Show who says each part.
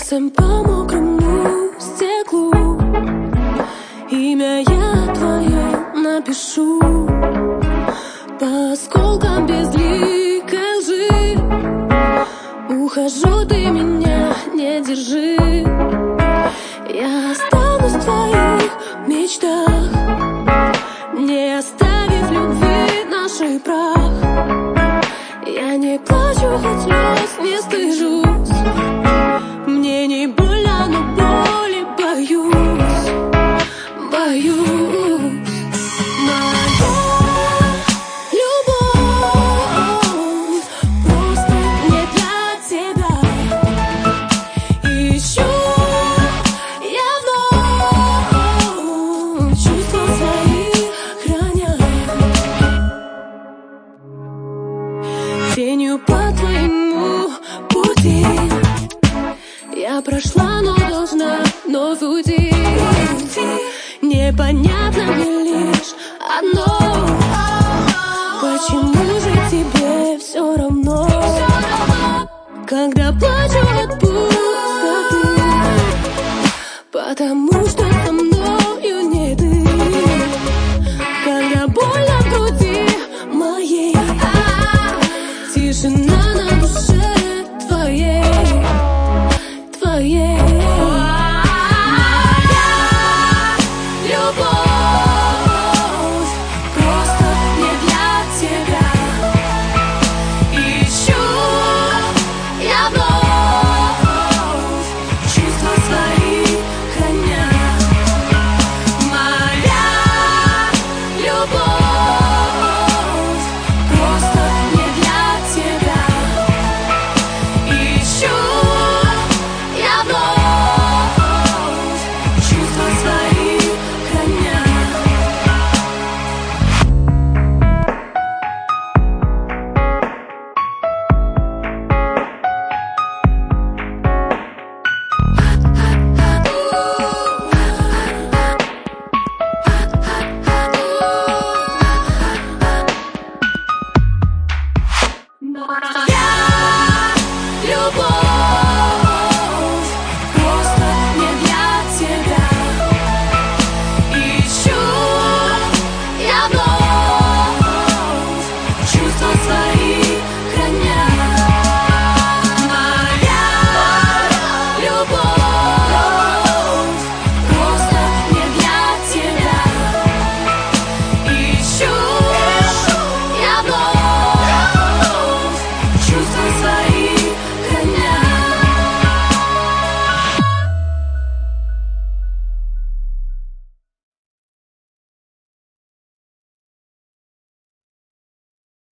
Speaker 1: Пальцем по мокрому стеклу имя я твое напишу. По осколкам безликой лжи ухожу, ты меня не держи. Я останусь в твоих мечтах, не оставив любви нашей прах. Я не плачу, хоть слез не стыжусь. Мне не больно, но боли боюсь, боюсь. Моя любовь просто не для тебя. Ищу я вновь чувства свои храня. Тенью по твоему пути я прошла, но должна вновь уйти. Непонятно мне лишь одно: почему же тебе все равно, когда плачу от пустоты? Потому